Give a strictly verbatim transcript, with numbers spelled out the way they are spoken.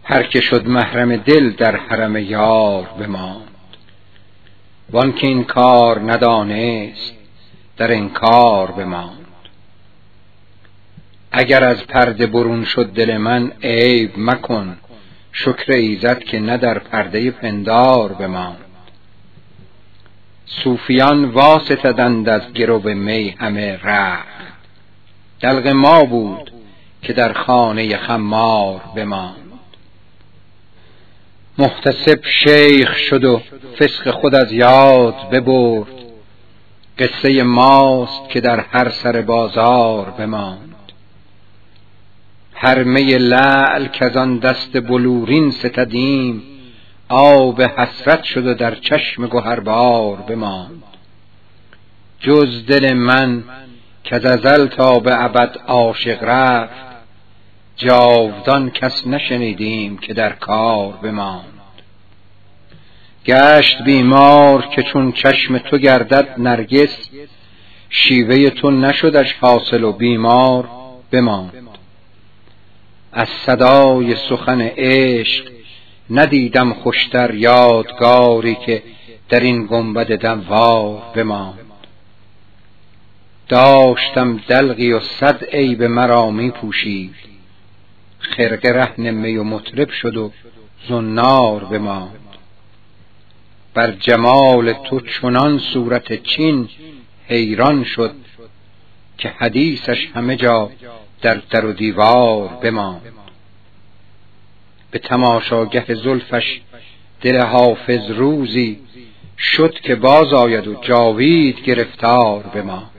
هر که شد محرم دل در حرم یار بماند. وان که این کار ندانست در انکار بماند. اگر از پرده برون شد دل من عیب مکن، شکر ایزد که نه در پرده پندار بماند. صوفیان واسطدند از گرو می همه رخت، دلق ما بود که در خانه خمار بماند. محتسب شیخ شد و فسق خود از یاد ببرد، قصه ماست که در هر سر بازار بماند. هر می لعل که آن دست بلورین ستدیم، آب حسرت شد و در چشم گهربار بماند. جز دل من که از ازل تا به ابد عاشق رفت، جاودان کس نشنیدیم که در کار بماند. گشت بیمار که چون چشم تو گردد نرگس، شیوه تو نشدش حاصل و بیمار بماند. از صدای سخن عشق ندیدم خوشتر یادگاری که در این گنبد دوار بماند. داشتم دلقی و صد عیب مرا می پوشید، خرقه رهن می و مطرب شد و زنار بماند. بر جمال تو چنان صورت چین حیران شد، که حدیثش همه جا در در و دیوار بماند. به تماشاگه زلفش دل حافظ روزی شد، که باز آید و جاوید گرفتار بماند.